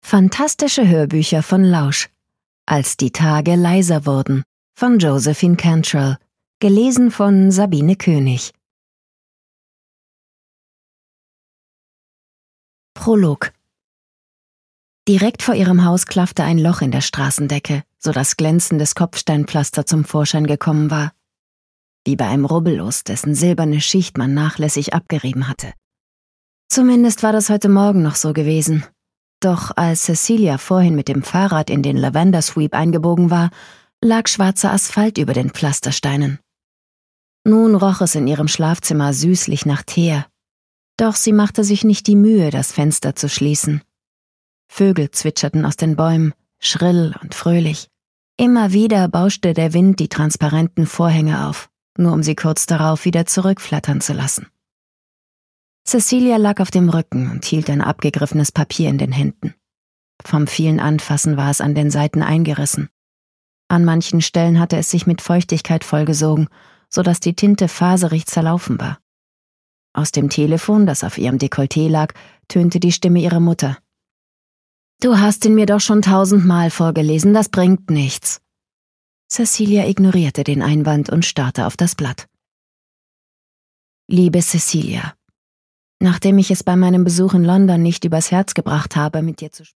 Fantastische Hörbücher von Lausch. Als die Tage leiser wurden von Josephine Cantrell. Gelesen von Sabine König. Prolog. Direkt vor ihrem Haus klaffte ein Loch in der Straßendecke, sodass glänzendes Kopfsteinpflaster zum Vorschein gekommen war. Wie bei einem Rubbellos, dessen silberne Schicht man nachlässig abgerieben hatte. Zumindest war das heute Morgen noch so gewesen. Doch als Cecilia vorhin mit dem Fahrrad in den Lavender Sweep eingebogen war, lag schwarzer Asphalt über den Pflastersteinen. Nun roch es in ihrem Schlafzimmer süßlich nach Teer. Doch sie machte sich nicht die Mühe, das Fenster zu schließen. Vögel zwitscherten aus den Bäumen, schrill und fröhlich. Immer wieder bauschte der Wind die transparenten Vorhänge auf, nur um sie kurz darauf wieder zurückflattern zu lassen. Cecilia lag auf dem Rücken und hielt ein abgegriffenes Papier in den Händen. Vom vielen Anfassen war es an den Seiten eingerissen. An manchen Stellen hatte es sich mit Feuchtigkeit vollgesogen, sodass die Tinte faserig zerlaufen war. Aus dem Telefon, das auf ihrem Dekolleté lag, tönte die Stimme ihrer Mutter. »Du hast ihn mir doch schon 1000-mal vorgelesen, das bringt nichts.« Cecilia ignorierte den Einwand und starrte auf das Blatt. »Liebe Cecilia, nachdem ich es bei meinem Besuch in London nicht übers Herz gebracht habe, mit dir zu sprechen,